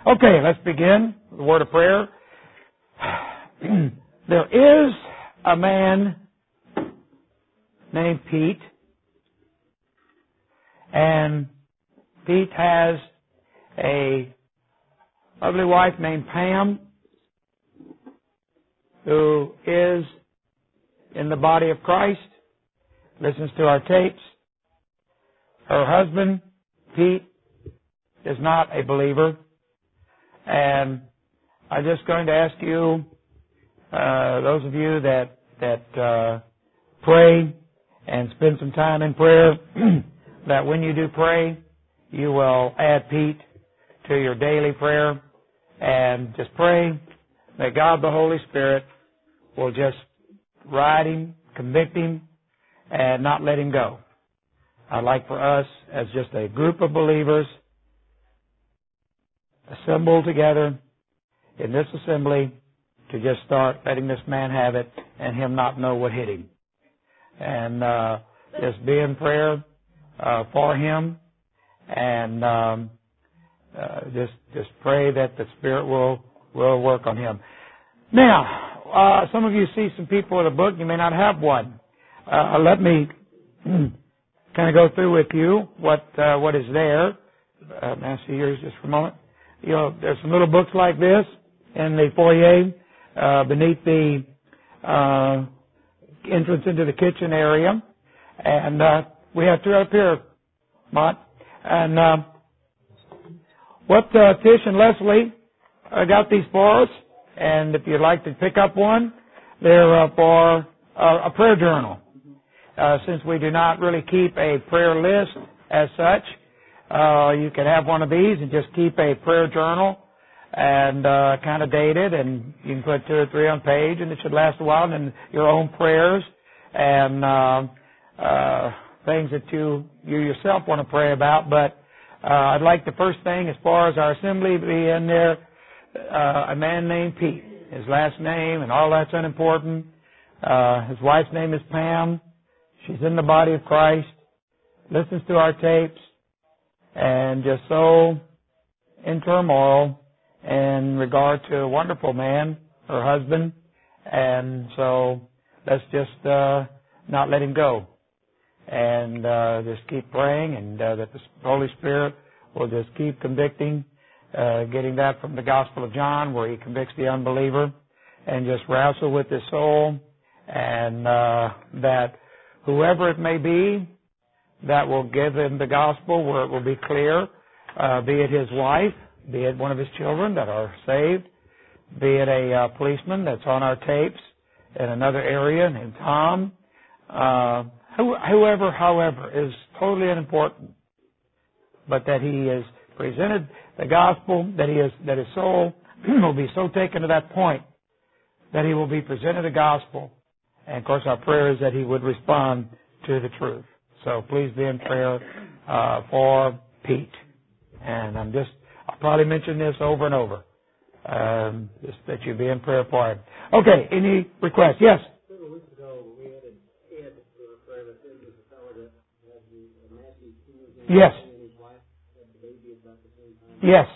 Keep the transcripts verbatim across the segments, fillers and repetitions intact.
Okay, let's begin with a word of prayer. There is a man named Pete, and Pete has a lovely wife named Pam, who is in the body of Christ, listens to our tapes. Her husband, Pete, is not a believer. And I'm just going to ask you, uh, those of you that, that uh, pray and spend some time in prayer, that when you do pray, you will add Pete to your daily prayer, and just pray that God the Holy Spirit will just ride him, convict him, and not let him go. I'd like for us, as just a group of believers, assembled together in this assembly, to just start letting this man have it and him not know what hit him. And uh, just be in prayer uh, for him, and um, uh, just just pray that the Spirit will will work on him. Now, uh, some of you see some people with a book. You may not have one. Uh, let me kind of go through with you what uh, what is there. Uh, may I see yours just for a moment? You know, there's some little books like this in the foyer uh, beneath the uh, entrance into the kitchen area, and uh, we have two up here, Mott. And uh, what uh, Tish and Leslie uh, got these for us, and if you'd like to pick up one, they're uh, for uh, a prayer journal. Uh, since we do not really keep a prayer list as such, uh, you can have one of these and just keep a prayer journal and uh, kind of date it, and you can put two or three on page, and it should last a while, and then your own prayers and uh, uh, things that you you yourself want to pray about. But uh, I'd like the first thing, as far as our assembly, be in there uh, a man named Pete. His last name and all that's unimportant. Uh, his wife's name is Pam. She's in the body of Christ, listens to our tapes, and just so in turmoil in regard to a wonderful man, her husband. And so let's just uh, not let him go, and uh, just keep praying, and uh, that the Holy Spirit will just keep convicting, uh, getting that from the Gospel of John, where he convicts the unbeliever, and just wrestle with his soul, and uh, that whoever it may be that will give him the gospel, where it will be clear, uh, be it his wife, be it one of his children that are saved, be it a uh, policeman that's on our tapes in another area named Tom, uh, who, whoever, however, is totally unimportant, but that he is presented the gospel, that he is, that his soul will be so taken to that point that he will be presented the gospel. And, of course, our prayer is that he would respond to the truth. So please be in prayer uh, for Pete. And I'm just, I'll probably mention this over and over, um, just that you be in prayer for him. Okay, any requests? Yes? Several weeks ago, we had a kid for a prayer that there was a fellow that had the massive tumors in Yes. and his wife had the baby at about the same time. Yes.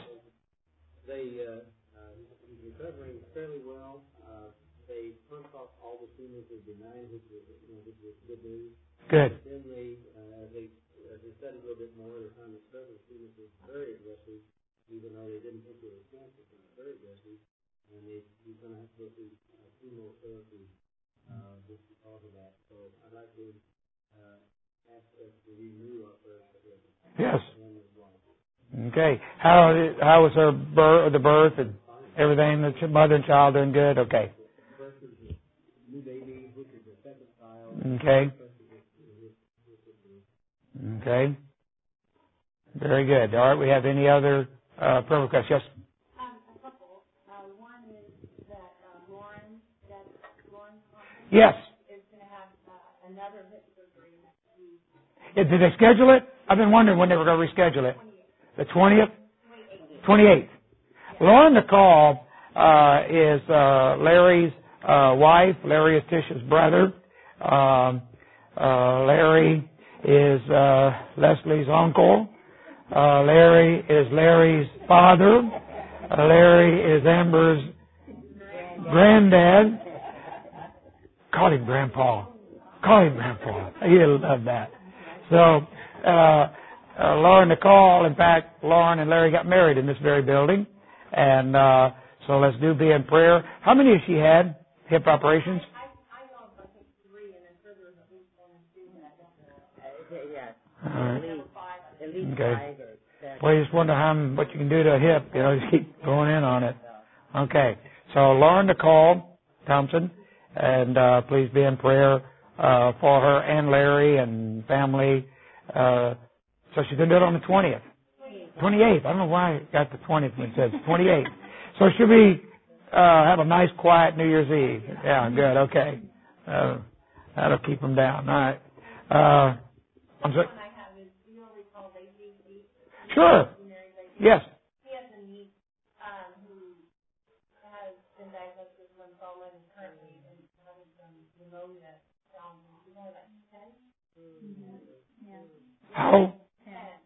They, uh, uh, he's recovering fairly well. Uh, they pumped off all the tumors as benign, which was, you know, which was good news. Good. Then they, uh, as they, as they studied a little bit more, they found that several tumors were very aggressive, even though they didn't think they were cancer, but very aggressive. And they, he's going to have to go through uh, chemotherapy uh, just because of that. So I'd like to uh, ask us to renew our prayers for him. Yes. And his wife. Okay. How how was her birth, the birth and everything? The mother and child doing good? Okay. First is the new baby, which is the second child. Okay. Okay. Very good. All right. We have any other uh, prayer requests? Yes. Um, a couple. Uh, one is that uh, Lauren, that Lauren Yes. is going to have uh, another hip surgery next week. Yeah, did they schedule it? I've been wondering when they were going to reschedule it. The twentieth? twenty-eighth. Lauren Nicole uh, is uh, Larry's uh, wife. Larry is Tish's brother. Um, uh, Larry is uh, Leslie's uncle. Uh, Larry is Larry's father. Larry is Amber's granddad. Call him Grandpa. Call him Grandpa. He'll love that. So, uh, uh, Laura Nicole, in fact, Lauren and Larry got married in this very building. And uh, so let's do be in prayer. How many has she had? Hip operations? I, I know of, I think, three, and then further was at least one or two, and I don't know. Yes. All right. At least five. At least Okay. five or six. Well, you just wonder how what you can do to a hip. You know, just keep going in on it. Okay. So Lauren Nicole Thompson, and uh, please be in prayer uh, for her and Larry and family. Uh, so she's going to do it on the twentieth. twenty-eighth. I don't know why I got the twentieth when it says twenty-eighth. So she'll be, uh, have a nice, quiet New Year's Eve. Yeah, good. Okay. Uh, that'll keep them down. All right. Uh, I'm sorry. One I have is, you know, they call Lacey. Sure. Yes. He has a niece um, who has been diagnosed with lymphoma and is currently in having some pneumonia challenges. She's only like ten. Yeah. How? ten.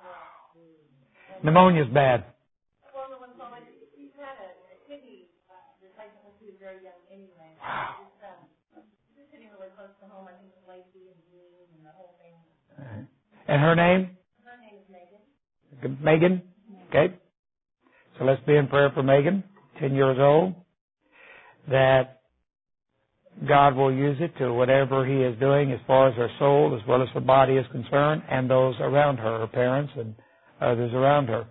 Pneumonia's bad. Well, the lymphoma, he's had a, a kidney uh, replacement when he was very young anyway. Wow. It's, um, it's hitting really close to home. I think it's Lacey and Jean and the whole family. All right. And her name? Her name is Megan. Megan. Okay. So let's be in prayer for Megan, ten years old, that God will use it to whatever He is doing as far as her soul as well as her body is concerned, and those around her, her parents and others around her.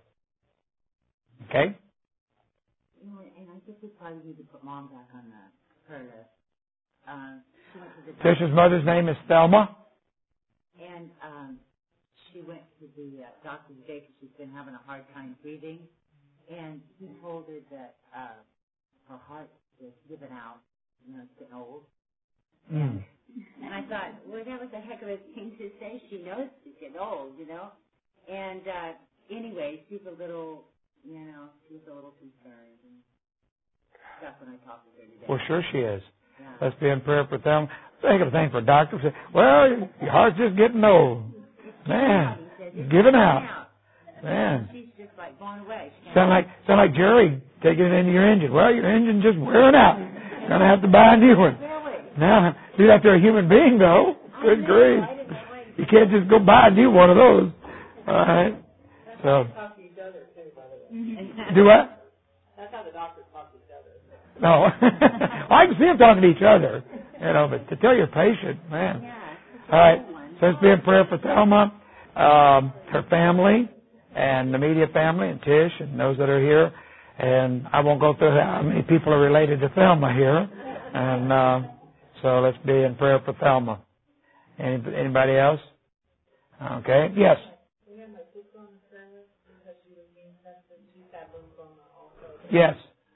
Okay? You know, and I think we probably need to put Mom back on the her list. Um, she went to the Tisha's mother's name is Thelma. and um, she went to the uh, doctor today because she's been having a hard time breathing, and he told her that uh, her heart is giving out. You know, it's getting old. Mm. And I thought, well, that was a heck of a thing to say. She knows she's getting old, you know. And uh, anyway, she's a little, you know, she's a little concerned. And that's when I talked to her today. Well, sure she is. Yeah. Let's be in prayer for them. Think of a thing for a doctor. Say, well, your heart's just getting old. Man, giving out. Man. She's just like blown away. Sound like sound like Jerry taking it into your engine. Well, your engine's just wearing out. Gonna have to buy a new one. Now, do that to a human being, though. Good grief. You can't just go buy a new one of those. All right. So. Talk to each other too, by the way. Do what? That's how the doctors talk to each other. No. I can see them talking to each other, you know, but to tell your patient, man. All right. So let's be in prayer for Thelma, um, her family, and the media family, and Tish, and those that are here. And I won't go through how many people are related to Thelma here. And uh, so let's be in prayer for Thelma. Any, anybody else? Okay. Yes. We have my sister on the service because she was being tested. She's got lymphoma also. Yes.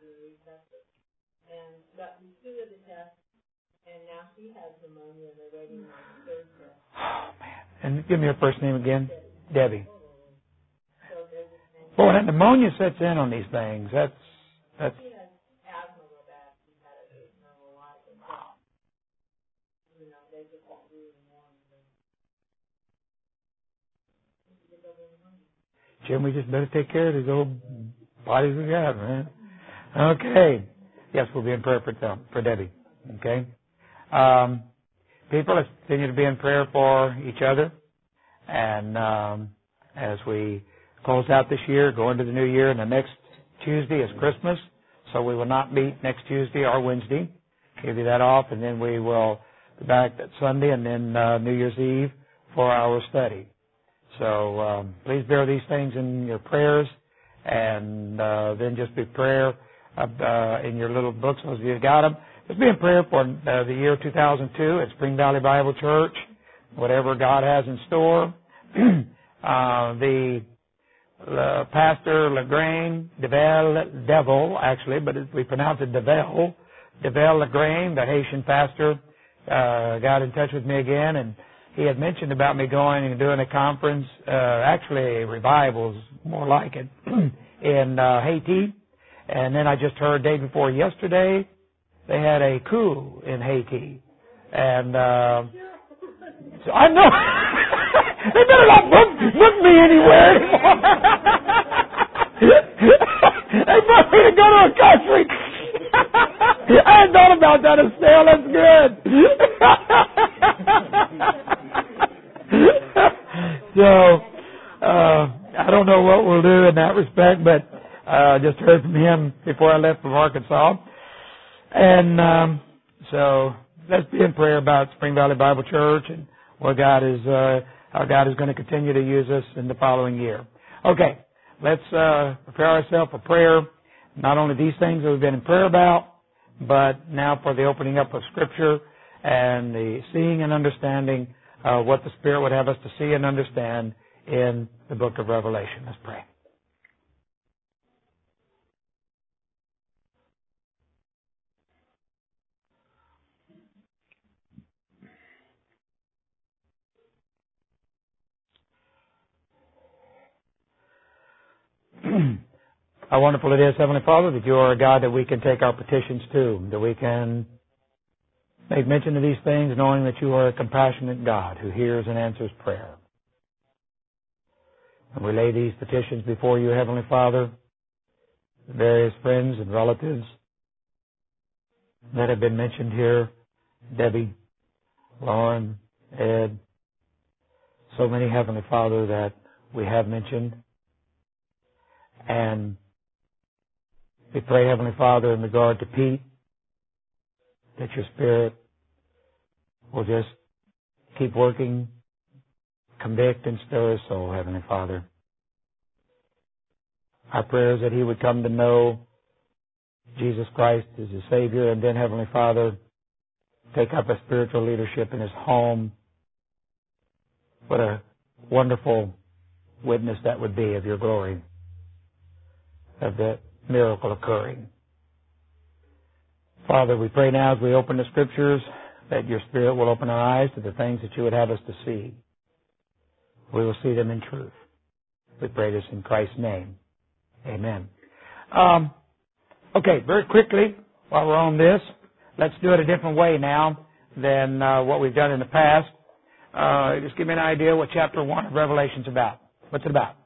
And got two of the tests, and now she has pneumonia, and they're waiting on the third test. Oh, man. And give me her first name again. Debbie. So they're just saying, Boy, that pneumonia sets in on these things. That's, that's, she has asthma real bad. She's had it her whole life. And so, you know, they just don't really want to. Jim, we just better take care of these old bodies we got, man. Okay. Yes, we'll be in prayer for them, for Debbie. Okay. Um, people, let's continue to be in prayer for each other. And um, as we close out this year, go into the new year, and the next Tuesday is Christmas, so we will not meet next Tuesday or Wednesday. Give you that off, and then we will be back that Sunday, and then uh, New Year's Eve for our study. So um, please bear these things in your prayers, and uh, then just be prayer uh, in your little books as you got them. Just be in prayer for uh, the year two thousand two at Spring Valley Bible Church, whatever God has in store. uh, the uh, Pastor Lagrange, Devel, Devil, actually, but it, we pronounce it Devel, Devel Lagrange, the Haitian pastor, uh, got in touch with me again, and he had mentioned about me going and doing a conference, uh, actually revivals, more like it, in uh, Haiti. And then I just heard day before yesterday, they had a coup in Haiti. And uh, so I know, they better not book, book me anywhere anymore. They hill country. I hadn't thought about that, Estelle. That's good. So, uh, I don't know what we'll do in that respect, but I uh, just heard from him before I left from Arkansas. And um, so let's be in prayer about Spring Valley Bible Church and what God is, uh, how God is going to continue to use us in the following year. Okay, let's uh, prepare ourselves for prayer. Not only these things that we've been in prayer about, but now for the opening up of Scripture and the seeing and understanding uh, what the Spirit would have us to see and understand in the book of Revelation. Let's pray. How wonderful it is, Heavenly Father, that you are a God that we can take our petitions to, that we can make mention of these things knowing that you are a compassionate God who hears and answers prayer. And we lay these petitions before you, Heavenly Father, various friends and relatives that have been mentioned here, Debbie, Lauren, Ed, so many, Heavenly Father, that we have mentioned. And we pray, Heavenly Father, in regard to Pete, that your Spirit will just keep working, convict and stir his soul, Heavenly Father. Our prayer is that he would come to know Jesus Christ as his Savior, and then, Heavenly Father, take up a spiritual leadership in his home. What a wonderful witness that would be of your glory, of that miracle occurring. Father, we pray now as we open the Scriptures that your Spirit will open our eyes to the things that you would have us to see. We will see them in truth. We pray this in Christ's name. Amen. Um, okay, very quickly, while we're on this, let's do it a different way now than uh, what we've done in the past. Uh, just give me an idea what chapter one of Revelation's about. What's it about?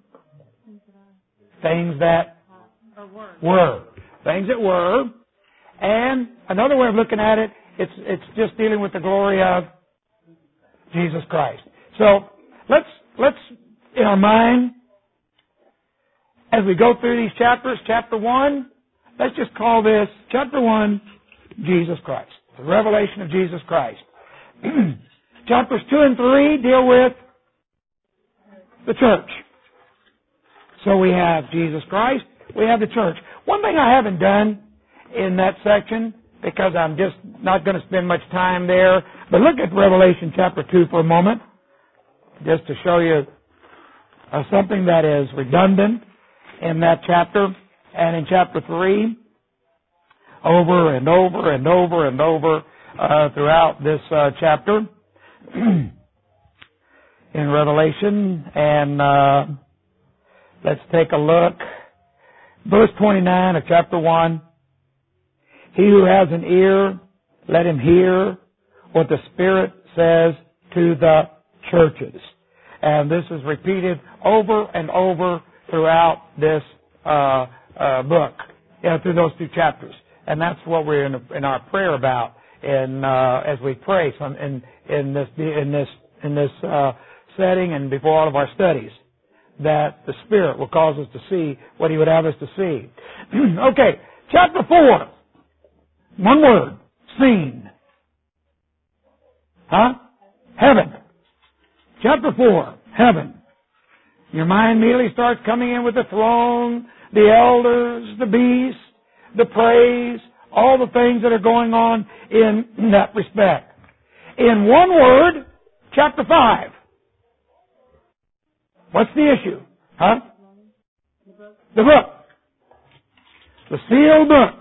Things that were. Things that were. And another way of looking at it, it's it's just dealing with the glory of Jesus Christ. So let's let's in our mind, as we go through these chapters, chapter one, let's just call this chapter one, Jesus Christ, the revelation of Jesus Christ. Chapters two and three deal with the church. So we have Jesus Christ, we have the church. One thing I haven't done in that section, because I'm just not going to spend much time there, but look at Revelation chapter two for a moment, just to show you uh, something that is redundant in that chapter. And in chapter three, over and over and over and over uh, throughout this uh, chapter in Revelation. And uh, let's take a look. Verse twenty-nine of chapter one. He who has an ear, let him hear what the Spirit says to the churches. And this is repeated over and over throughout this uh, uh, book, you know, through those two chapters. And that's what we're in, in our prayer about, in uh, as we pray some, in in this in this in this uh, setting and before all of our studies, that the Spirit will cause us to see what He would have us to see. Okay, chapter four. One word. Seen. Huh? Heaven. Chapter four. Heaven. Your mind immediately starts coming in with the throne, the elders, the beast, the praise, all the things that are going on in that respect. In one word, chapter five. What's the issue? Huh? The book. The sealed book.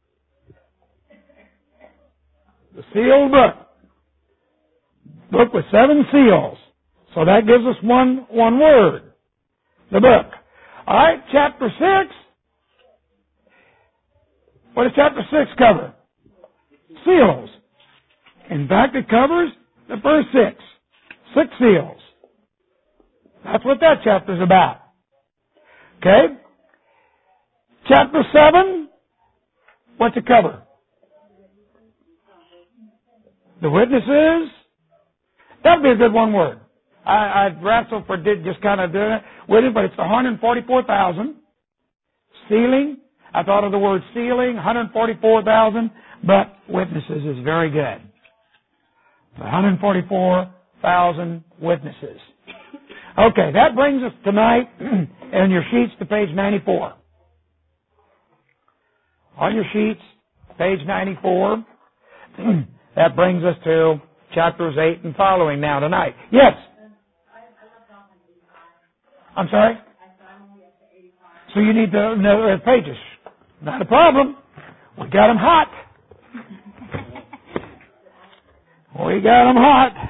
The sealed book. Book with seven seals. So that gives us one, one word. The book. Alright, chapter six. What does chapter six cover? Seals. In fact, it covers the first six. Six seals. That's what that chapter's about. Okay? Chapter seven, what's it cover? The witnesses. That'd be a good one word. I, I'd wrestle for did just kind of doing it with it, but it's one hundred forty-four thousand. Sealing. I thought of the word sealing, one hundred forty-four thousand, but witnesses is very good. one hundred forty-four thousand witnesses. Okay, that brings us tonight in your sheets to page ninety-four. On your sheets, page ninety-four. That brings us to chapters eight and following now tonight. Yes? I'm sorry? So you need the no, uh, pages. Not a problem. We got them hot. We got them hot.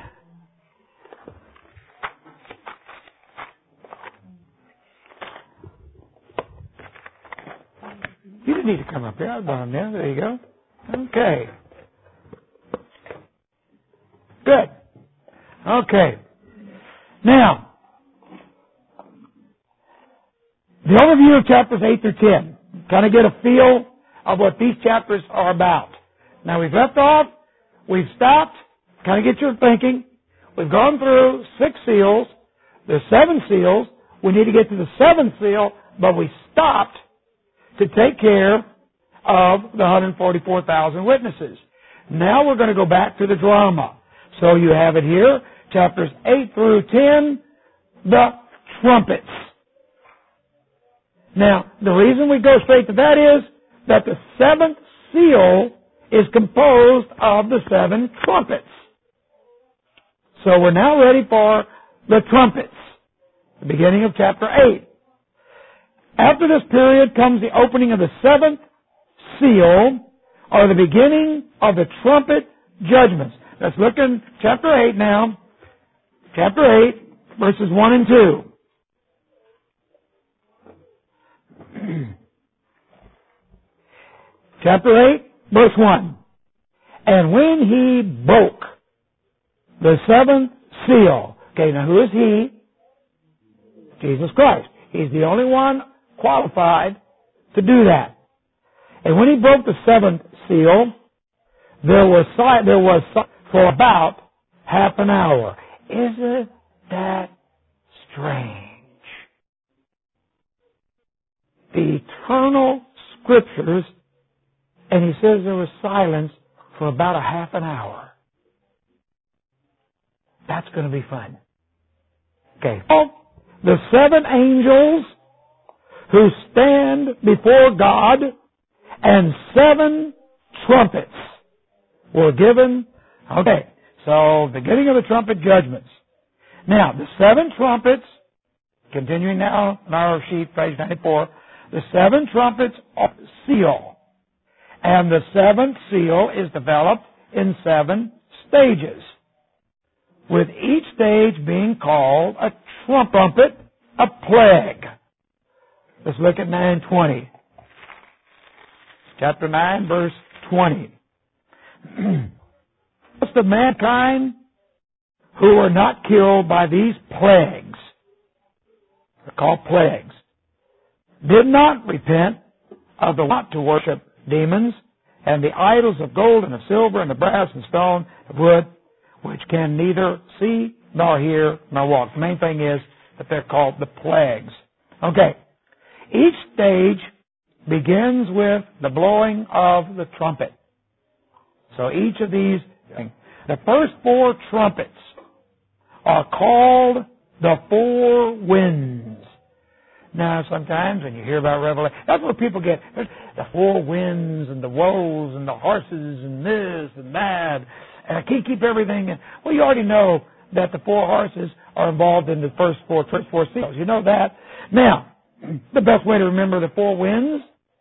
You didn't need to come up here. I brought them there. There you go. Okay. Good. Okay. Now, the overview of chapters eight through ten. Kind of get a feel of what these chapters are about. Now, we've left off. We've stopped. Kind of get your thinking. We've gone through six seals. There's seven seals. We need to get to the seventh seal, but we stopped to take care of the one hundred forty-four thousand witnesses. Now we're going to go back to the drama. So you have it here, chapters eight through ten, the trumpets. Now, the reason we go straight to that is that the seventh seal is composed of the seven trumpets. So we're now ready for the trumpets, the beginning of chapter eight. After this period comes the opening of the seventh seal, or the beginning of the trumpet judgments. Let's look in chapter eight now. Chapter eight, verses one and two. Chapter eight, verse one. And when he broke the seventh seal. Okay, now who is he? Jesus Christ. He's the only one qualified to do that. And when he broke the seventh seal, there was there was for about half an hour. Isn't that strange? The eternal scriptures, and he says there was silence for about a half an hour. That's going to be fun. Okay. The seven angels who stand before God and seven trumpets were given. Okay, so beginning of the trumpet judgments. Now, the seven trumpets, continuing now on our sheet, page ninety-four, the seven trumpets are seal. And the seventh seal is developed in seven stages, with each stage being called a trumpet, a plague. Let's look at nine twenty. Chapter nine, verse twenty. Most of mankind who were not killed by these plagues, they're called plagues, did not repent of the want to worship demons and the idols of gold and of silver and of brass and stone, of wood, which can neither see nor hear nor walk. The main thing is that they're called the plagues. Okay. Each stage begins with the blowing of the trumpet. So each of these, the first four trumpets are called the four winds. Now, sometimes when you hear about Revelation, that's where people get the four winds and the woes and the horses and this and that. And I can't keep everything. In. Well, you already know that the four horses are involved in the first four, first four seals. You know that. Now, the best way to remember the four winds,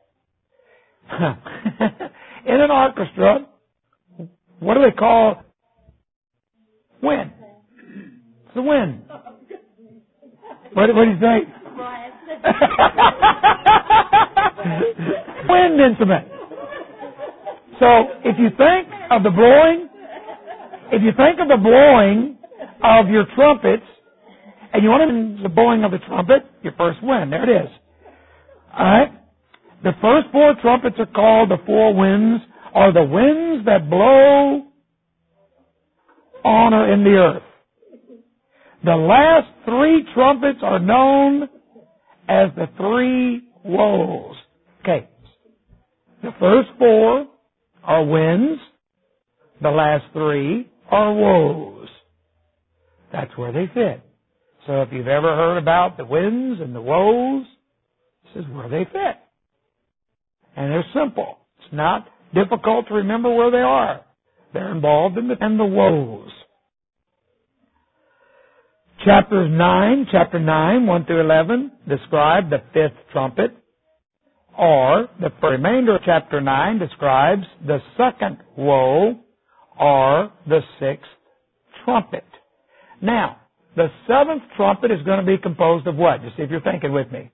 in an orchestra, what do they call wind? It's the wind. What, what do you think? Wind instrument. So, if you think of the blowing, if you think of the blowing of your trumpets, and you want to the blowing of the trumpet, your first wind, there it is. Alright? The first four trumpets are called the four winds, or the winds that blow on or in the earth. The last three trumpets are known as the three woes. Okay. The first four are winds. The last three are woes. That's where they fit. So if you've ever heard about the winds and the woes, this is where they fit. And they're simple. It's not difficult to remember where they are. They're involved in the, in the woes. Chapters nine, chapter nine, one through eleven, describe the fifth trumpet, or the remainder of chapter nine describes the second woe, or the sixth trumpet. Now, the seventh trumpet is going to be composed of what? Just see if you're thinking with me.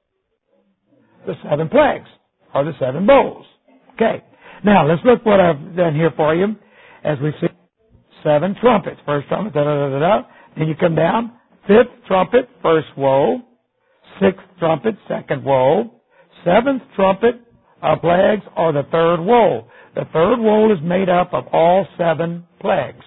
The seven plagues, or the seven bowls. Okay. Now, let's look what I've done here for you. As we see, seven trumpets. First trumpet, da da da da da. Then you come down. Fifth trumpet, first woe. Sixth trumpet, second woe. Seventh trumpet, uh, plagues, or the third woe. The third woe is made up of all seven plagues.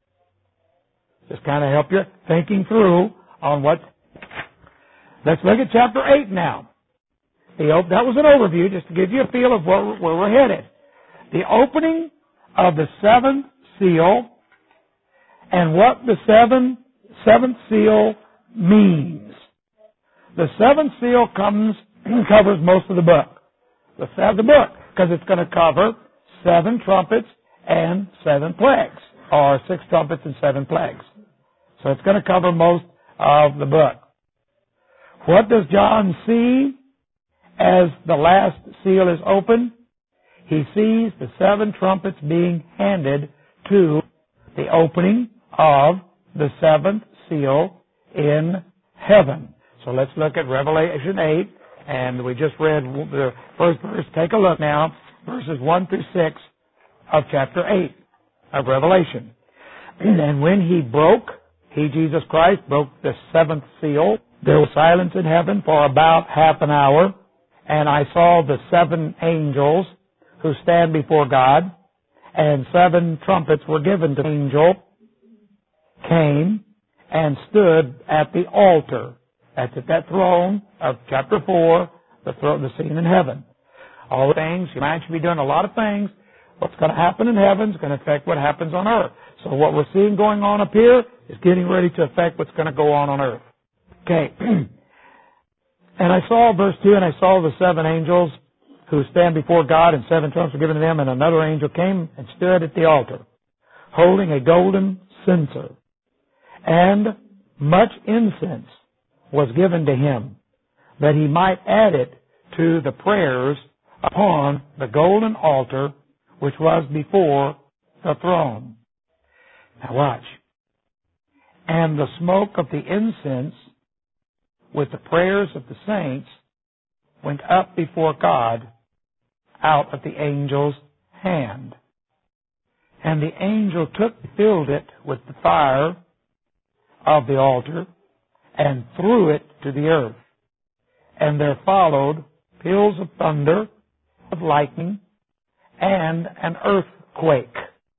Just kind of help you thinking through on what. Let's look at chapter eight now. The, that was an overview just to give you a feel of where, where we're headed. The opening of the seventh seal and what the seven, seventh seal means. The seventh seal comes covers most of the book. The seventh book, because it's going to cover seven trumpets and seven plagues, or six trumpets and seven plagues. So it's going to cover most of the book. What does John see as the last seal is opened? He sees the seven trumpets being handed to the opening of the seventh seal in heaven. So let's look at Revelation eight, and we just read the first verse. Take a look now, verses one through six of chapter eight of Revelation. And when he broke, he, Jesus Christ, broke the seventh seal, there was silence in heaven for about half an hour, and I saw the seven angels who stand before God, and seven trumpets were given to the angel, came and stood at the altar. That's at that throne of chapter four, the throne, the scene in heaven. All the things, you might be doing a lot of things. What's going to happen in heaven is going to affect what happens on earth. So what we're seeing going on up here is getting ready to affect what's going to go on on earth. Okay. And I saw, verse two, and I saw the seven angels who stand before God, and seven trumpets were given to them, and another angel came and stood at the altar, holding a golden censer, and much incense was given to him, that he might add it to the prayers upon the golden altar which was before the throne. Now watch. And the smoke of the incense with the prayers of the saints went up before God out of the angel's hand. And the angel took, filled it with the fire of the altar, and threw it to the earth. And there followed peals of thunder, of lightning, and an earthquake.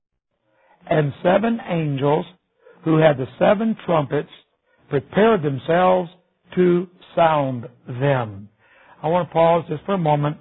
And seven angels, who had the seven trumpets, prepared themselves to sound them. I want to pause just for a moment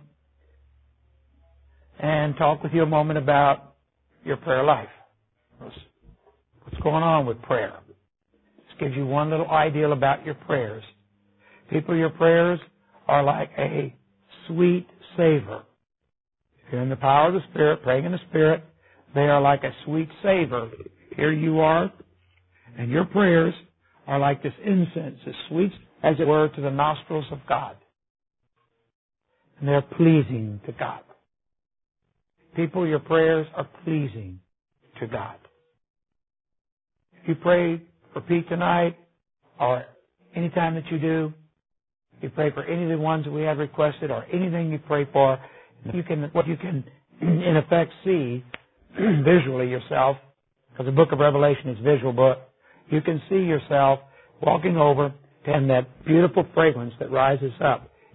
and talk with you a moment about your prayer life. What's going on with prayer? This gives you one little idea about your prayers. People, your prayers are like a sweet savor. If you're in the power of the Spirit, praying in the Spirit, they are like a sweet savor. Here you are, and your prayers are like this incense, as sweet as it were to the nostrils of God. And they're pleasing to God. People, your prayers are pleasing to God. If you pray for Pete tonight, or any time that you do, you pray for any of the ones that we have requested, or anything you pray for, you can, what you can, in effect, see visually yourself, because the book of Revelation is a visual book, you can see yourself walking over and that beautiful fragrance that rises up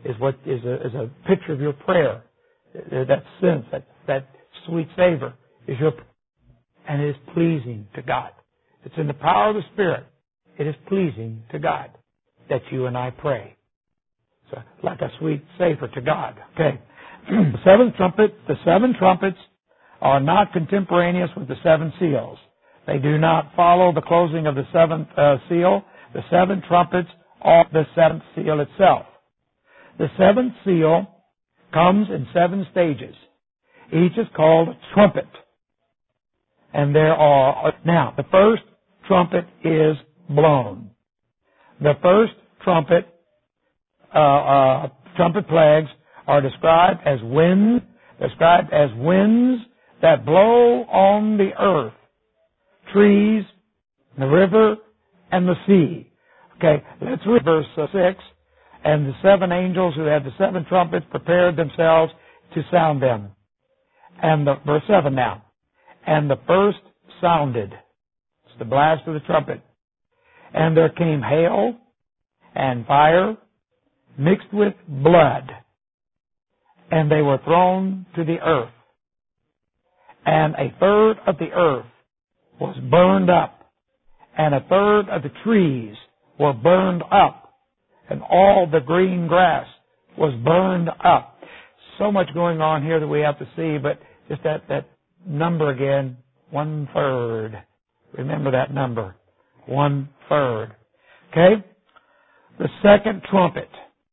is what is a, is a picture of your prayer. That sense, that, that sweet savor is your, and it is pleasing to God. It's in the power of the Spirit. It is pleasing to God that you and I pray. So, like a sweet savor to God. Okay. The seventh trumpet, the seven trumpets are not contemporaneous with the seven seals. They do not follow the closing of the seventh uh, seal. The seven trumpets are the seventh seal itself. The seventh seal comes in seven stages. Each is called a trumpet. And there are, now, the first trumpet is blown. The first trumpet, uh, uh, trumpet plagues are described as winds, described as winds that blow on the earth, trees, the river, and the sea. Okay, let's read verse uh, six. And the seven angels who had the seven trumpets prepared themselves to sound them. And the, verse seven now. And the first sounded. It's the blast of the trumpet. And there came hail and fire mixed with blood. And they were thrown to the earth. And a third of the earth was burned up. And a third of the trees were burned up. And all the green grass was burned up. So much going on here that we have to see, but just that, that number again, one third. Remember that number. One third. Okay? The second trumpet.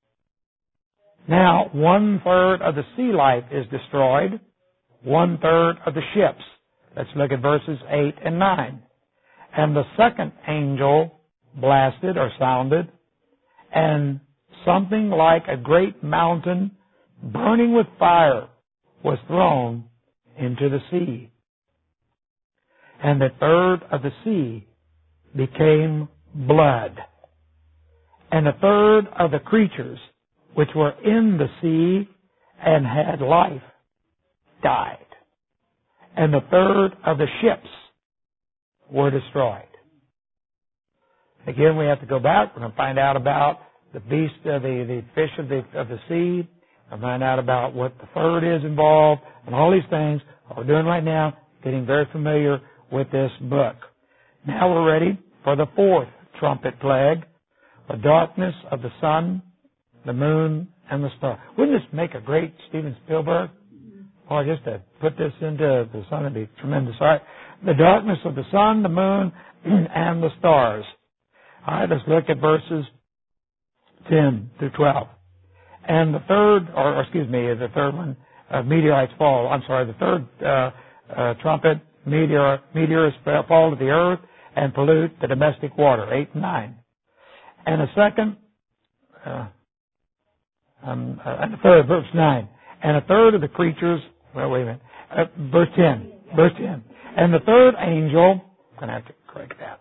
Now, one third of the sea life is destroyed. One third of the ships. Let's look at verses eight and nine. And the second angel blasted or sounded, and something like a great mountain burning with fire was thrown into the sea. And the third of the sea became blood. And a third of the creatures which were in the sea and had life died. And the third of the ships were destroyed. Again, we have to go back. We're going to find out about the beast, uh, the, the fish of the, of the sea. We'll find out about what the third is involved and all these things. What we're doing right now, getting very familiar with this book. Now we're ready for the fourth trumpet plague, the darkness of the sun, the moon, and the stars. Wouldn't this make a great Steven Spielberg? Or just to put this into the sun would be tremendous. All right. The darkness of the sun, the moon, and the stars. All right, let's look at verses ten through twelve. And the third, or, or excuse me, the third one, uh, meteorites fall. I'm sorry, the third uh, uh, trumpet, meteor, meteors fall to the earth and pollute the domestic water, eight and nine. And the second, uh, um, uh, and the third, verse nine. And a third of the creatures, well, wait a minute, uh, verse ten, verse ten. And the third angel, I'm going to have to correct that.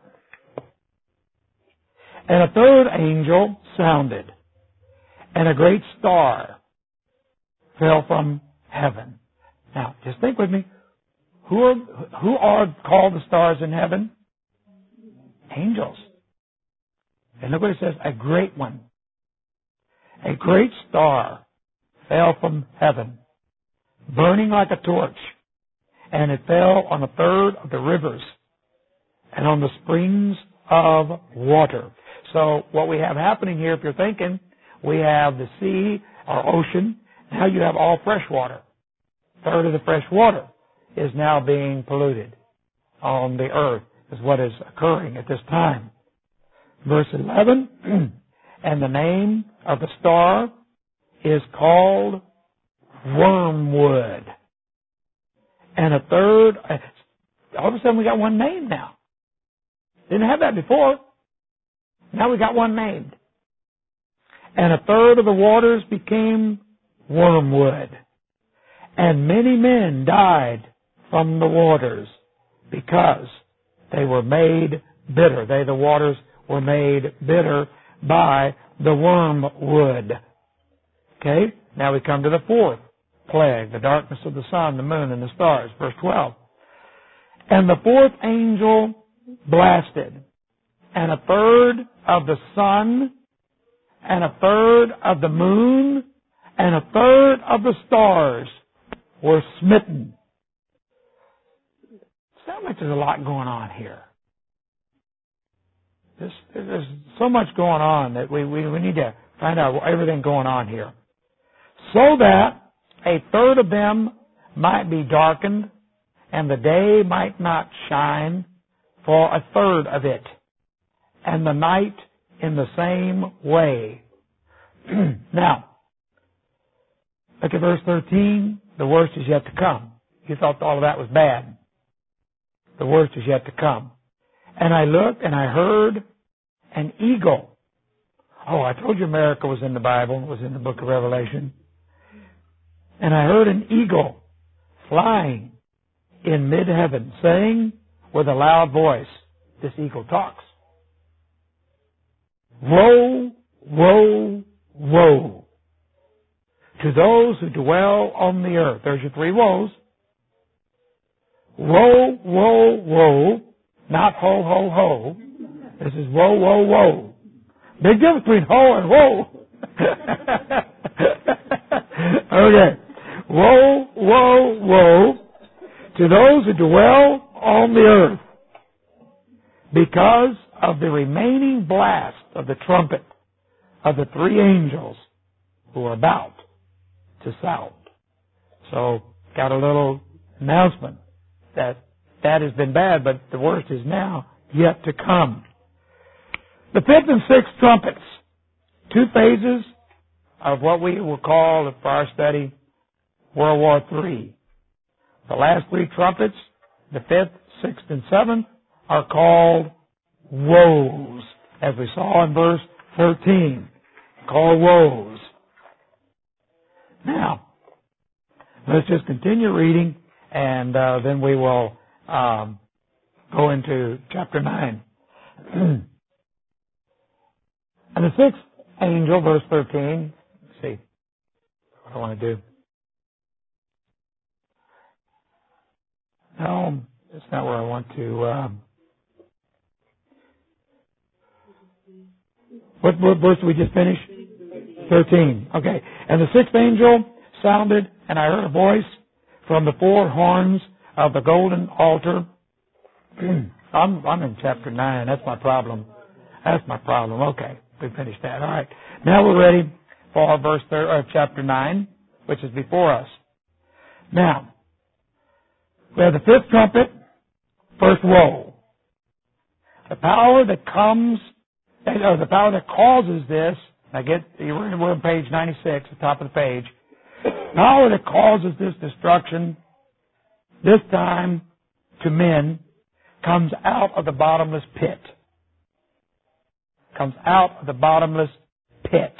And a third angel sounded, and a great star fell from heaven. Now, just think with me. Who are, who are called the stars in heaven? Angels. And look what it says, a great one. A great star fell from heaven, burning like a torch, and it fell on a third of the rivers and on the springs of water. So what we have happening here, if you're thinking, we have the sea or ocean. Now you have all fresh water. A third of the fresh water is now being polluted on the earth, is what is occurring at this time. Verse eleven, and the name of the star is called Wormwood. And a third, all of a sudden we got one name now. Didn't have that before. Now we got one named. And a third of the waters became wormwood. And many men died from the waters because they were made bitter. They, the waters, were made bitter by the wormwood. Okay? Now we come to the fourth plague, the darkness of the sun, the moon, and the stars. Verse twelve. And the fourth angel blasted, and a third of the sun and a third of the moon, and a third of the stars were smitten. Sounds like there's a lot going on here. There's, there's so much going on that we, we, we need to find out everything going on here. So that a third of them might be darkened, and the day might not shine for a third of it, and the night in the same way. Now, look at verse thirteen. The worst is yet to come. You thought all of that was bad. The worst is yet to come. And I looked and I heard an eagle. Oh, I told you America was in the Bible, was in the book of Revelation. And I heard an eagle flying in mid-heaven, saying with a loud voice, this eagle talks, woe, woe, woe to those who dwell on the earth. There's your three woes. Woe, woe, woe. Not ho, ho, ho. This is woe, woe, woe. Big difference between ho and woe. Okay. Woe, woe, woe to those who dwell on the earth, because of the remaining blast of the trumpet of the three angels who are about to sound. So, got a little announcement that that has been bad, but the worst is now yet to come. The fifth and sixth trumpets, two phases of what we will call, for our study, World War Three. The last three trumpets, the fifth, sixth, and seventh, are called woes, as we saw in verse thirteen, called woes. Now, let's just continue reading, and uh, then we will um, go into chapter nine. And the sixth angel, verse thirteen, let's see what I want to do. No, that's not where I want to. Um, what, what verse did we just finish? thirteen. Okay. And the sixth angel sounded, and I heard a voice from the four horns of the golden altar. I'm, I'm in chapter nine. That's my problem. That's my problem. Okay. We finished that. All right. Now we're ready for verse thir- uh, chapter nine, which is before us. Now, we have the fifth trumpet, first woe. The power that comes, or the power that causes this, I get, we're on page ninety-six, the top of the page. Power that causes this destruction, this time to men, comes out of the bottomless pit. Comes out of the bottomless pit.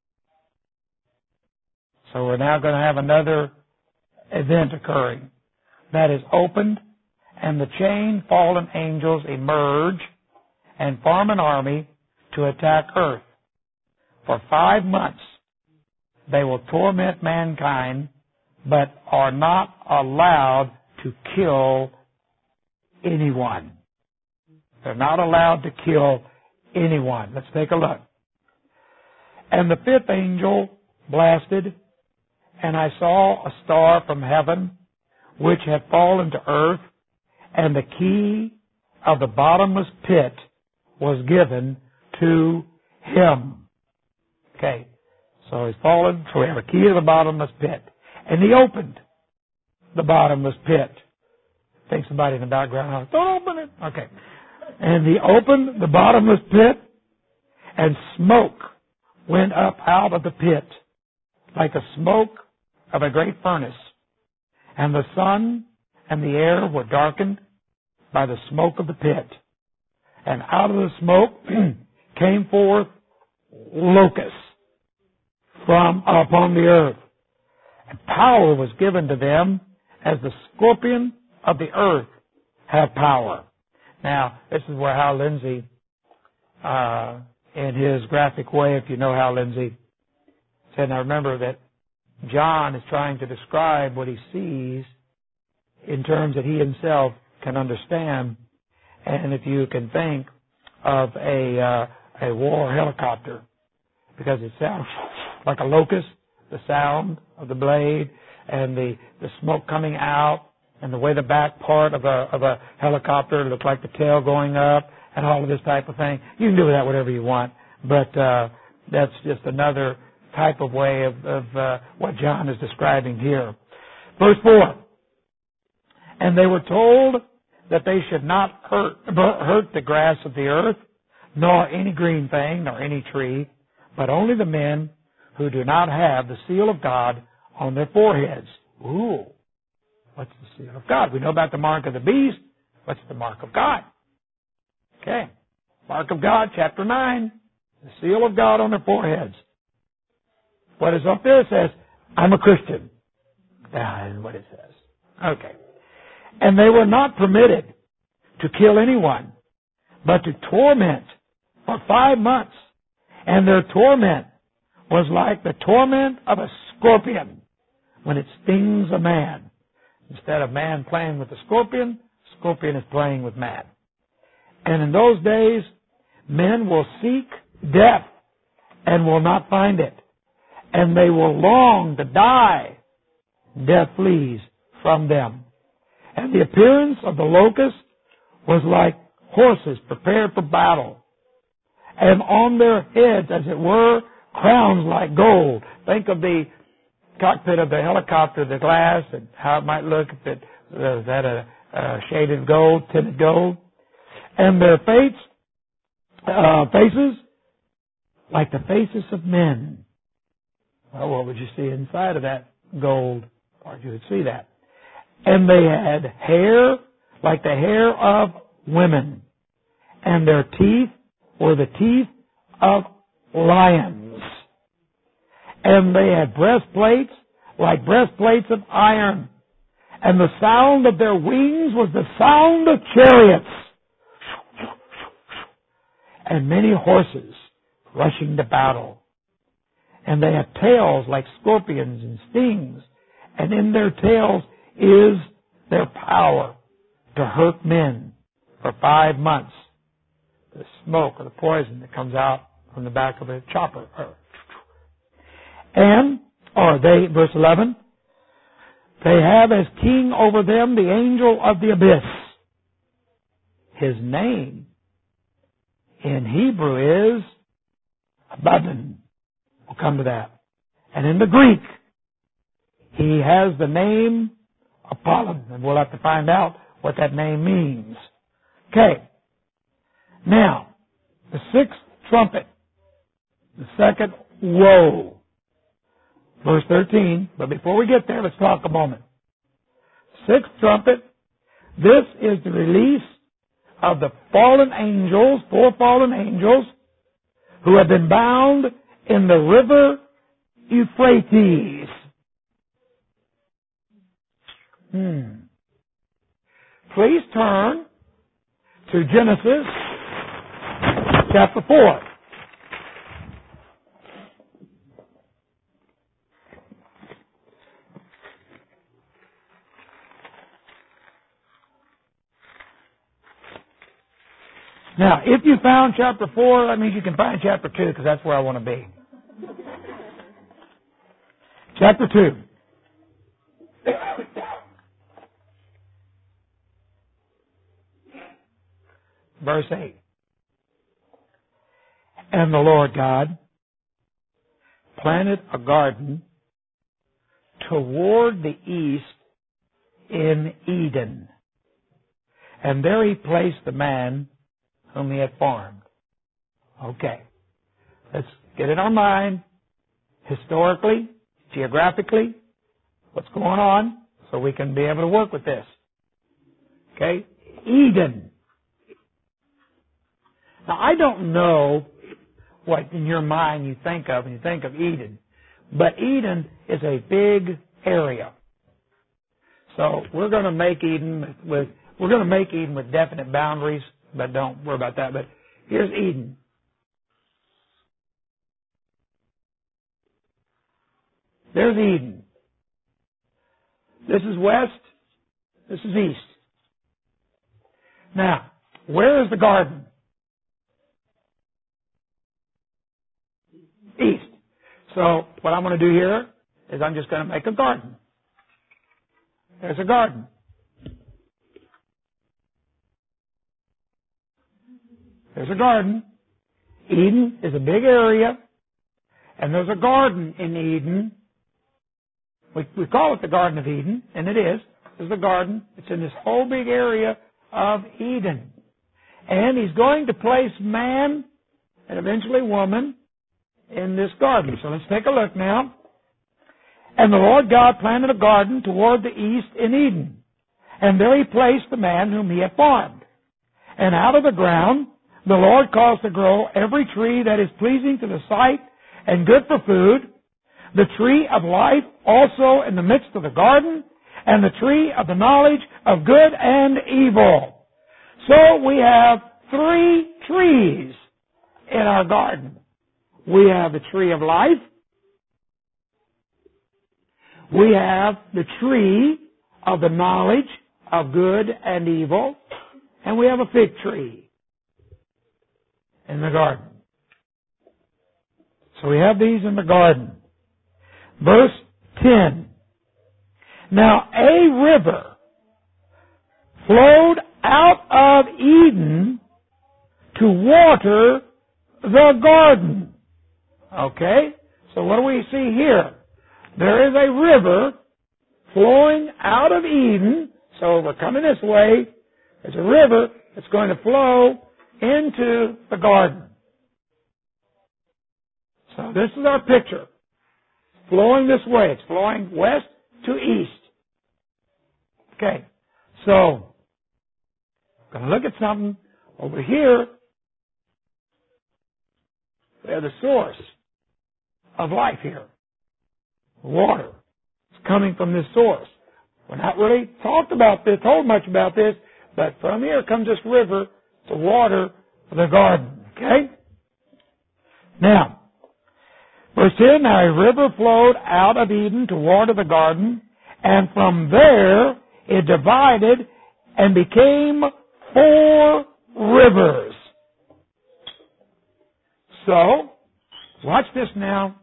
So we're now going to have another event occurring. That is opened, and the chain fallen angels emerge and form an army to attack earth. For five months, they will torment mankind, but are not allowed to kill anyone. They're not allowed to kill anyone. Let's take a look. And the fifth angel blasted, and I saw a star from heaven, which had fallen to earth, and the key of the bottomless pit was given to him. Okay, so he's fallen, so we have a key to the bottomless pit. And he opened the bottomless pit. I think somebody in the background, don't open it. Okay. And he opened the bottomless pit, and smoke went up out of the pit, like the smoke of a great furnace. And the sun and the air were darkened by the smoke of the pit. And out of the smoke came forth locusts from upon the earth. And power was given to them as the scorpion of the earth have power. Now, this is where Hal Lindsey, uh, in his graphic way, if you know Hal Lindsey, said, now remember that John is trying to describe what he sees in terms that he himself can understand. And if you can think of a uh, a war helicopter, because it sounds like a locust, the sound of the blade and the, the smoke coming out and the way the back part of a, of a helicopter looked like the tail going up and all of this type of thing. You can do with that whatever you want, but uh, that's just another type of way of, of uh, what John is describing here. Verse four, and they were told that they should not hurt, hurt the grass of the earth, nor any green thing, nor any tree, but only the men who do not have the seal of God on their foreheads. Ooh, what's the seal of God? We know about the mark of the beast. What's the mark of God? Okay, mark of God, chapter nine, the seal of God on their foreheads. What is up there? It says, I'm a Christian. That is what it says. Okay. And they were not permitted to kill anyone, but to torment for five months. And their torment was like the torment of a scorpion when it stings a man. Instead of man playing with the scorpion, scorpion is playing with man. And in those days, men will seek death and will not find it. And they will long to die. Death flees from them. And the appearance of the locust was like horses prepared for battle. And on their heads, as it were, crowns like gold. Think of the cockpit of the helicopter, the glass, and how it might look if it was that a, a shaded gold, tinted gold. And their faces, uh, faces like the faces of men. Well, what would you see inside of that gold part? You would see that. And they had hair like the hair of women, and their teeth were the teeth of lions. And they had breastplates like breastplates of iron, and the sound of their wings was the sound of chariots, and many horses rushing to battle. And they had tails like scorpions and stings, and in their tails is their power to hurt men for five months. The smoke or the poison that comes out from the back of a chopper. And, or they, verse eleven, they have as king over them the angel of the abyss. His name in Hebrew is Abaddon. We'll come to that. And in the Greek, he has the name Apollon, and we'll have to find out what that name means. Okay. Now, the sixth trumpet, the second woe. Verse thirteen, but before we get there, let's talk a moment. Sixth trumpet, this is the release of the fallen angels, four fallen angels, who have been bound in the river Euphrates. Hmm. Please turn to Genesis chapter four. Now, if you found chapter four, that means you can find chapter two, because that's where I want to be. Chapter two. Verse eight. And the Lord God planted a garden toward the east in Eden. And there he placed the man whom he had formed. Okay. Let's get in our mind, historically, geographically, what's going on, so we can be able to work with this. Okay? Eden. Now, I don't know what in your mind you think of when you think of Eden, but Eden is a big area. So we're going to make Eden with we're going to make Eden with definite boundaries, but don't worry about that. But here's Eden. There's Eden. This is west. This is east. Now, where is the garden? East. So what I'm going to do here is I'm just going to make a garden. There's a garden. There's a garden. Eden is a big area, and there's a garden in Eden. We, we call it the Garden of Eden, and it is. There's a garden. It's in this whole big area of Eden. And he's going to place man and eventually woman in this garden. So let's take a look now. And the Lord God planted a garden toward the east in Eden. And there he placed the man whom he had formed. And out of the ground the Lord caused to grow every tree that is pleasing to the sight and good for food, the tree of life also in the midst of the garden, and the tree of the knowledge of good and evil. So we have three trees in our garden. We have the tree of life. We have the tree of the knowledge of good and evil. And we have a fig tree in the garden. So we have these in the garden. Verse ten. Now a river flowed out of Eden to water the garden. Okay? So what do we see here? There is a river flowing out of Eden. So we're coming this way. There's a river that's going to flow into the garden. So this is our picture. Flowing this way. It's flowing west to east. Okay. So, I'm going to look at something over here. We have the source of life here. Water. It's coming from this source. We're not really talked about this, told much about this, but from here comes this river to water the garden. Okay? Now, verse ten, now a river flowed out of Eden to water the garden, and from there it divided and became four rivers. So, watch this now.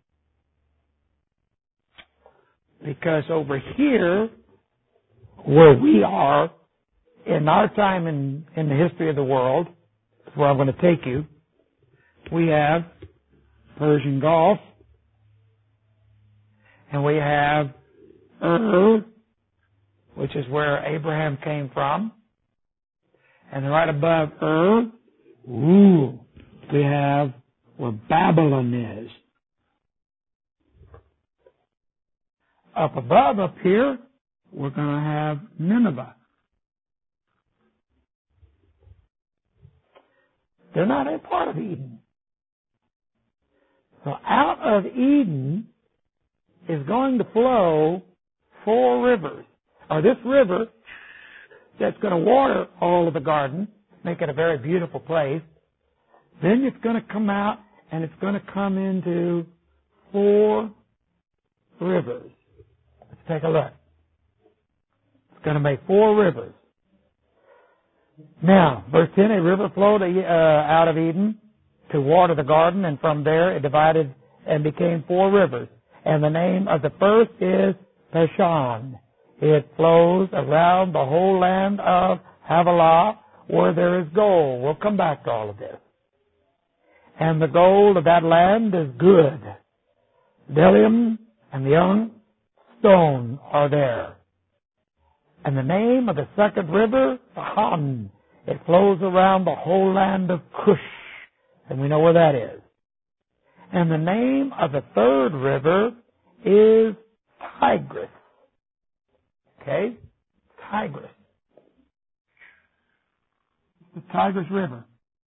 Because over here, where we are, in our time in, in the history of the world, where I'm going to take you, we have Persian Gulf, and we have Ur, which is where Abraham came from, and right above Ur, ooh, we have where Babylon is. Up above, up here, we're going to have Nineveh. They're not a part of Eden. So out of Eden is going to flow four rivers. Or this river that's going to water all of the garden, make it a very beautiful place. Then it's going to come out and it's going to come into four rivers. Let's take a look. It's going to make four rivers. Now, verse ten, a river flowed uh, out of Eden to water the garden, and from there it divided and became four rivers. And the name of the first is Pishon. It flows around the whole land of Havilah, where there is gold. We'll come back to all of this. And the gold of that land is good. Bdellium and the young stone are there. And the name of the second river, Pahon. It flows around the whole land of Cush. And we know where that is. And the name of the third river is Tigris. Okay? Tigris. The Tigris River.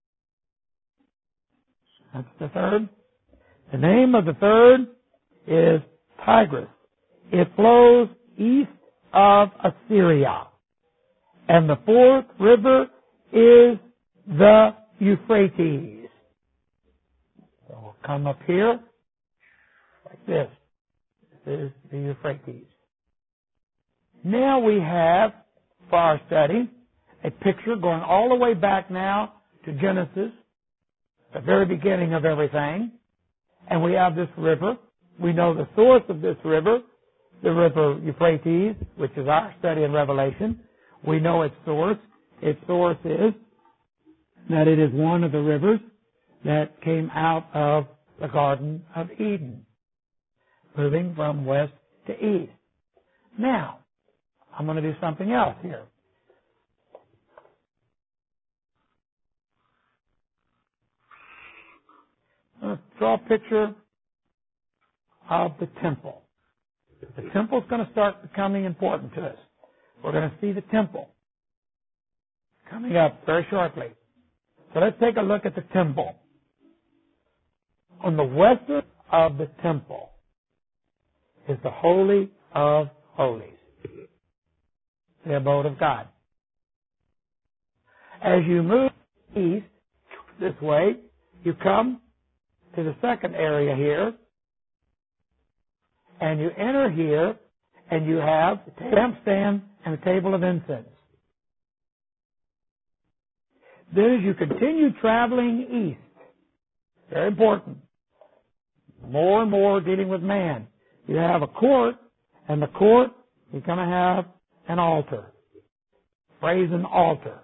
That's the third. The name of the third is Tigris. It flows east of Assyria. And the fourth river is the Euphrates. So we'll come up here like this. This is the Euphrates. Now we have, for our study, a picture going all the way back now to Genesis, the very beginning of everything. And we have this river. We know the source of this river, the river Euphrates, which is our study in Revelation. We know its source. Its source is that it is one of the rivers that came out of the Garden of Eden, moving from west to east. Now, I'm going to do something else here. I'm going to draw a picture of the temple. The temple is going to start becoming important to us. We're going to see the temple coming up very shortly. So let's take a look at the temple. On the western of the temple is the Holy of Holies, the abode of God. As you move east this way, you come to the second area here, and you enter here, and you have the lampstand and the table of incense. Then as you continue traveling east, very important, more and more dealing with man, you have a court, and the court, you're going to have an altar, brazen altar.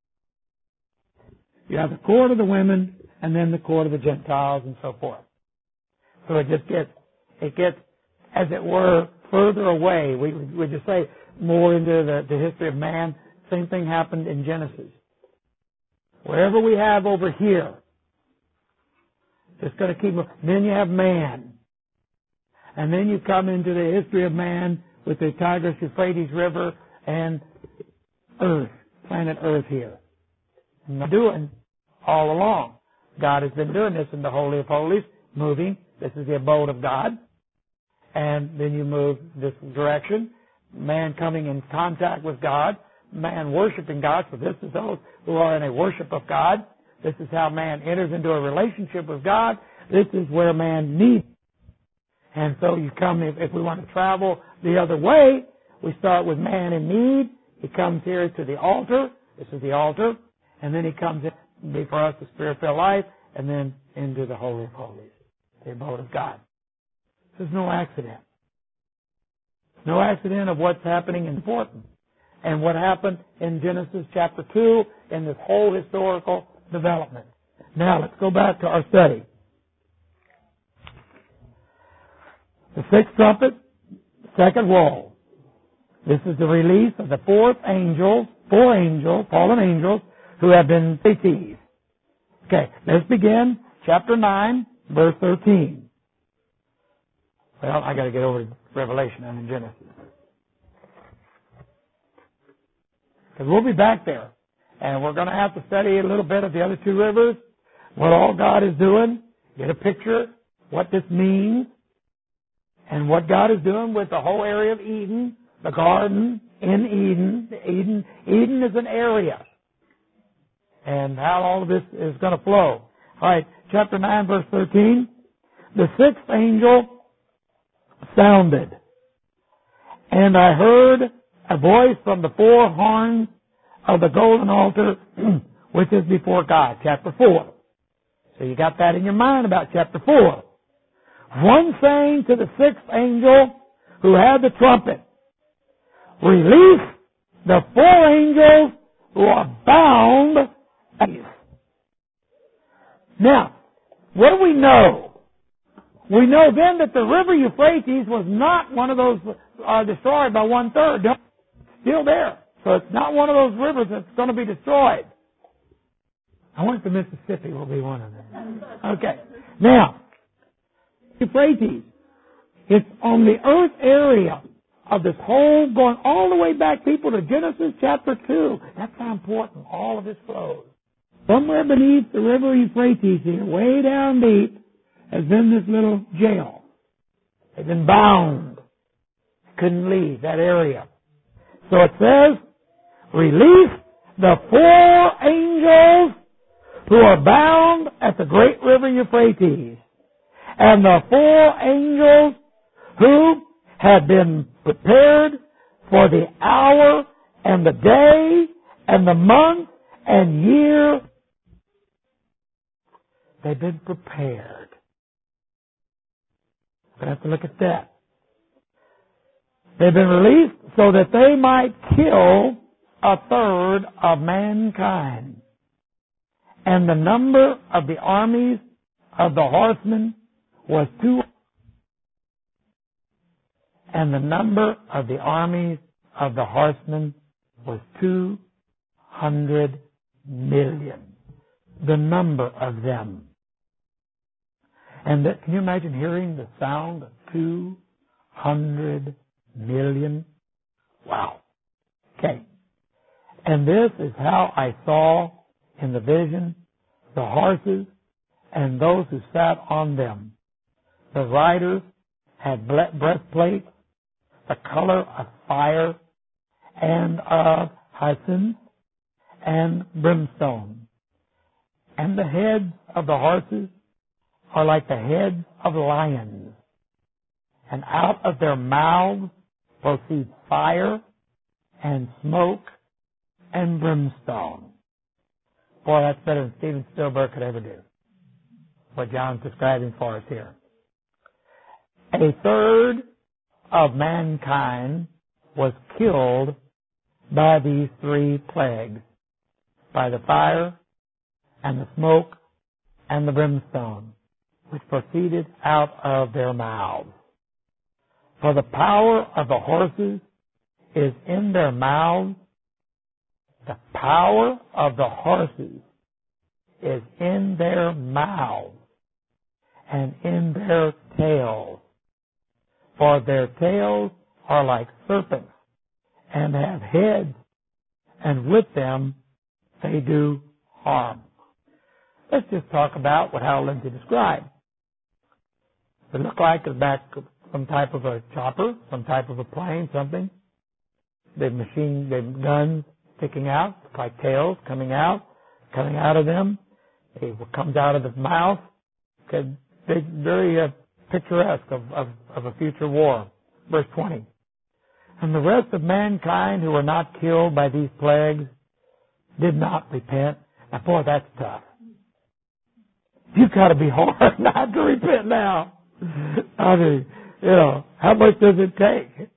You have the court of the women, and then the court of the Gentiles, and so forth. So it just gets, it gets, as it were, further away. We would just say more into the, the history of man. Same thing happened in Genesis. Wherever we have over here, it's going to keep. Then you have man, and then you come into the history of man with the Tigris Euphrates River and Earth, planet Earth here. And doing all along. God has been doing this in the Holy of Holies, moving. This is the abode of God. And then you move this direction. Man coming in contact with God. Man worshiping God. So this is those who are in a worship of God. This is how man enters into a relationship with God. This is where man needs. And so you come, if, if we want to travel the other way, we start with man in need. He comes here to the altar. This is the altar. And then he comes in be for us the Spirit-filled life, and then into the Holy of Holies, the abode of God. This is no accident. No accident of what's happening is important. And what happened in Genesis chapter two in this whole historical development. Now let's go back to our study. The sixth trumpet, second woe. This is the release of the fourth angel, four angels, fallen angels, who have been seized. Okay, let's begin chapter nine, verse thirteen. Well, I got to get over to Revelation and in Genesis. Because we'll be back there. And we're going to have to study a little bit of the other two rivers, what all God is doing, get a picture, what this means, and what God is doing with the whole area of Eden, the garden in Eden. Eden, Eden is an area. And how all of this is going to flow. All right, chapter nine, verse thirteen. The sixth angel sounded, and I heard a voice from the four horns of the golden altar, which is before God. Chapter four. So you got that in your mind about chapter four. One saying to the sixth angel who had the trumpet, release the four angels who are bound. Now, what do we know? We know then that the river Euphrates was not one of those uh, destroyed by one third. Still there. So it's not one of those rivers that's going to be destroyed. I wonder if the Mississippi will be one of them. Okay. Now, Euphrates, it's on the earth area of this whole, going all the way back, people, to Genesis chapter two. That's how important all of this flows. Somewhere beneath the river Euphrates here, way down deep, has been this little jail. They've been bound. Couldn't leave that area. So it says, release the four angels who are bound at the great river Euphrates, and the four angels who have been prepared for the hour and the day and the month and year. They've been prepared. We're going to have to look at that. They've been released so that they might kill a third of mankind. And the number of the armies of the horsemen was two. And the number of the armies of the horsemen was two hundred million. The number of them. And that, can you imagine hearing the sound of two hundred million? Wow. Okay. And this is how I saw in the vision the horses and those who sat on them. The riders had breastplates, the color of fire and of hyacinth and brimstone. And the heads of the horses are like the heads of lions. And out of their mouths proceeds fire and smoke and brimstone. Boy, that's better than Steven Spielberg could ever do. What John's describing for us here. A third of mankind was killed by these three plagues. By the fire and the smoke and the brimstone, which proceeded out of their mouths. For the power of the horses is in their mouths. The power of the horses is in their mouths and in their tails. For their tails are like serpents and have heads, and with them they do harm. Let's just talk about what Hal Lindsey described. It looked like the back of some type of a chopper, some type of a plane, something. The machine, the guns sticking out, like tails coming out, coming out of them. It comes out of the mouth. Very uh, picturesque of, of, of a future war. Verse twenty. And the rest of mankind who were not killed by these plagues did not repent. Now, boy, that's tough. You've got to be hard not to repent now. I mean, you know, how much does it take?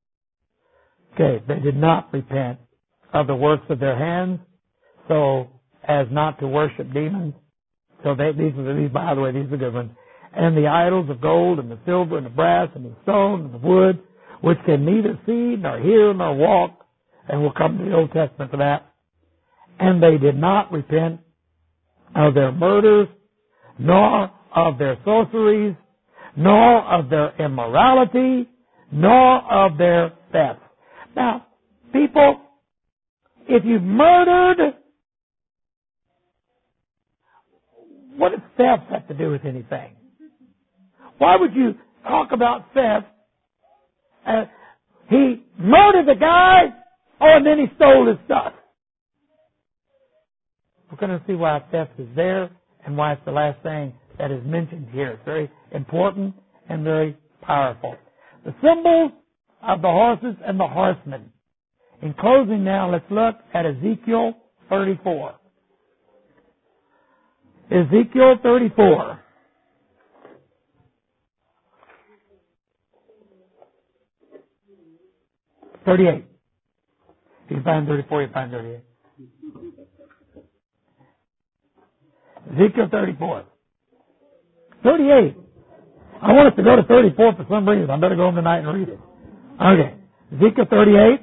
Okay, they did not repent of the works of their hands, so as not to worship demons. So they, these are these, by the way, these are good ones. And the idols of gold and the silver and the brass and the stone and the wood, which can neither see nor hear nor walk, and we'll come to the Old Testament for that. And they did not repent of their murders, nor of their sorceries, nor of their immorality, nor of their theft. Now, people, if you've murdered, what does theft have to do with anything? Why would you talk about theft? Uh, he murdered the guy, oh, and then he stole his stuff. We're going to see why theft is there and why it's the last thing that is mentioned here. It's very important and very powerful. The symbols of the horses and the horsemen. In closing now, let's look at Ezekiel thirty-four. Ezekiel thirty-four. thirty-eight. If you find thirty-four, you find thirty-eight. Ezekiel thirty-four. thirty-eight. I want us to go to thirty-four for some reason. I better go home tonight and read it. Okay. Ezekiel thirty-eight.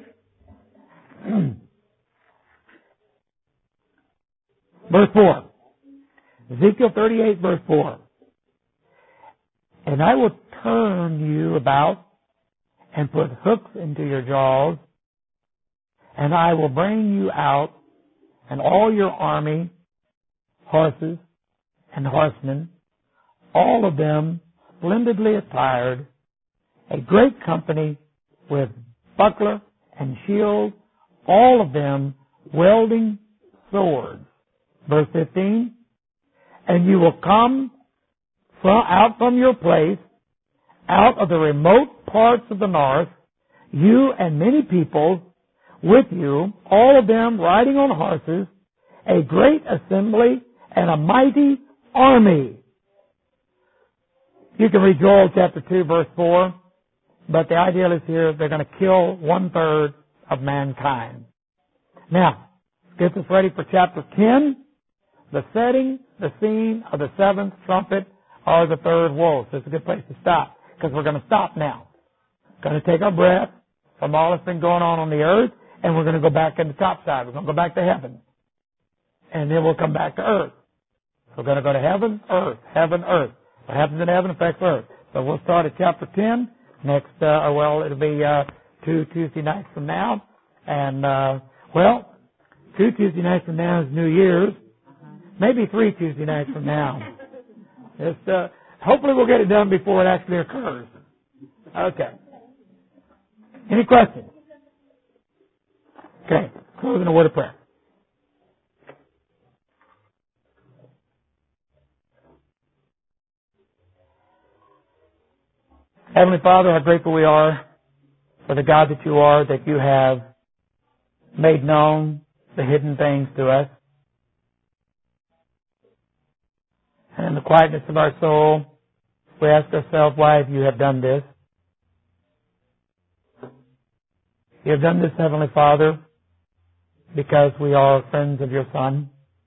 Verse four. Ezekiel thirty-eight, verse four. And I will turn you about and put hooks into your jaws, and I will bring you out, and all your army, horses and horsemen, all of them splendidly attired, a great company with buckler and shield, all of them wielding swords. Verse fifteen, and you will come from, out from your place, out of the remote parts of the north, you and many people with you, all of them riding on horses, a great assembly and a mighty army. You can read Joel chapter two, verse four. But the idea is here, they're going to kill one-third of mankind. Now, get us ready for chapter ten. The setting, the scene of the seventh trumpet or the third woe. So it's a good place to stop, because we're going to stop now. Going to take our breath from all that's been going on on the earth, and we're going to go back in the top side. We're going to go back to heaven. And then we'll come back to earth. So we're going to go to heaven, earth, heaven, earth. What happens in heaven affects earth. So we'll start at chapter ten. Next, uh, well, it'll be uh, two Tuesday nights from now. And, uh, well, two Tuesday nights from now is New Year's. Maybe three Tuesday nights from now. It's, uh, hopefully we'll get it done before it actually occurs. Okay. Any questions? Okay. Closing a word of prayer. Heavenly Father, how grateful we are for the God that you are, that you have made known the hidden things to us. And in the quietness of our soul, we ask ourselves, why have you have done this? You have done this, Heavenly Father, because we are friends of your Son.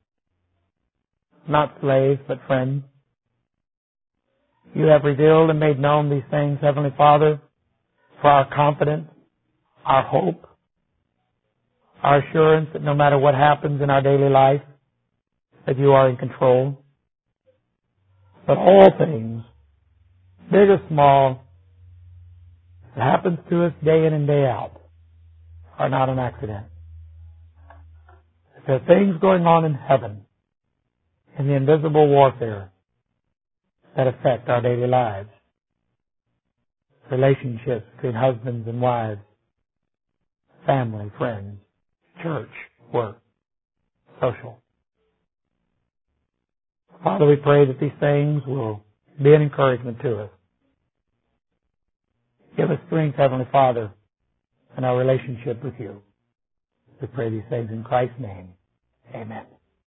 Not slaves, but friends. You have revealed and made known these things, Heavenly Father, for our confidence, our hope, our assurance that no matter what happens in our daily life, that you are in control. But all things, big or small, that happens to us day in and day out, are not an accident. There are things going on in heaven, in the invisible warfare, that affect our daily lives. Relationships between husbands and wives, family, friends, church, work, social. Father, we pray that these things will be an encouragement to us. Give us strength, Heavenly Father, in our relationship with you. We pray these things in Christ's name. Amen.